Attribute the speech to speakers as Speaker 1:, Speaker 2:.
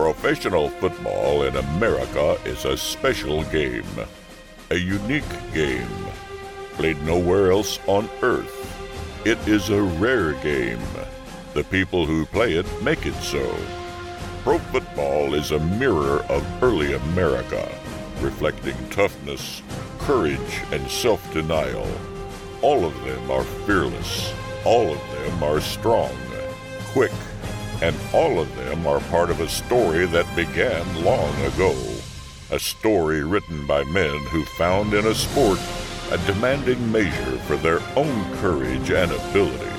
Speaker 1: Professional football in America is a special game, a unique game, played nowhere else on earth. It is a rare game. The people who play it make it so. Pro football is a mirror of early America, reflecting toughness, courage, and self-denial. All of them are fearless. All of them are strong, quick, and all of them are part of a story that began long ago. A story written by men who found in a sport a demanding measure for their own courage and ability.